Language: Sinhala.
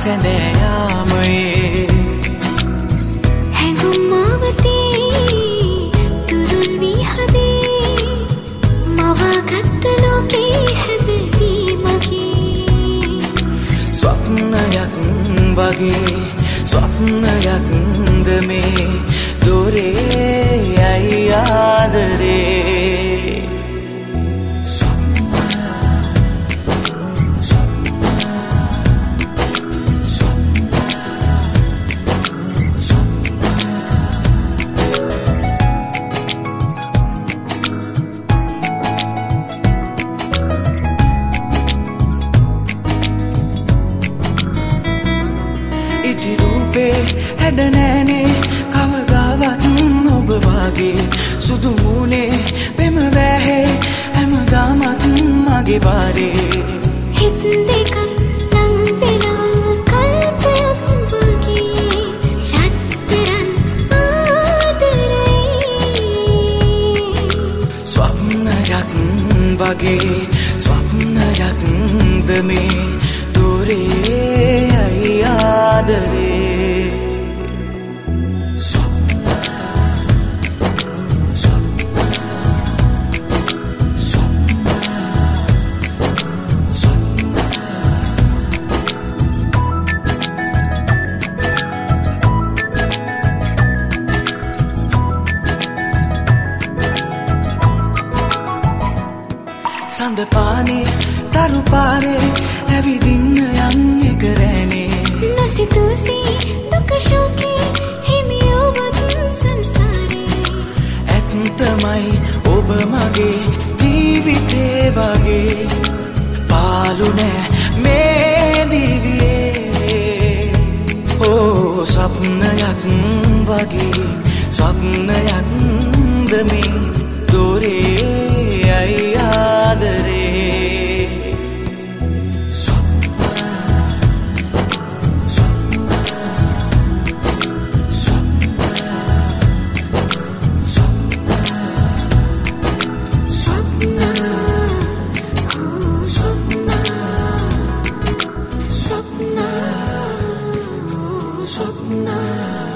සැඳයාමයේ හැඟුම්මාවතී තුරුල් වී හදේ මවාගත්ත ලෝකේ හැබැයි මගේ ස්වප්නයක් වගේ ස්වප්නයක්ද මේ දොරේ ඇයි ආදරේ ඉටි රූපේ හැඩ නෑනේ කවදාවත් ඔබ වගේ සුදු මූනේ පෙම වැහේ හැමදාමත් මගේ බාරේ හිත් දෙකක් ලං වෙලා කල්පයක් වගේ රත්තරන් ආදරේ ස්වප්නයක් වගේ ස්වප්නයක්ද මේ දොරේ ඇයි ආදරේ සඳ පානේ තරු පාරේ ඇවිදින්න යන්නේ කරෑනේ නොසිතූසී දුක ශෝකේ හිමියෝවත් සංසාරේ ඇත්තමයි ඔබ මගේ ජීවිතේ වගේ පාලු නෑ මේ දිවියේ ඕ ස්වප්නයක් වගේ ස්වප්නයක්ද මේ දොරේ ඇයි ආදරේ Swapna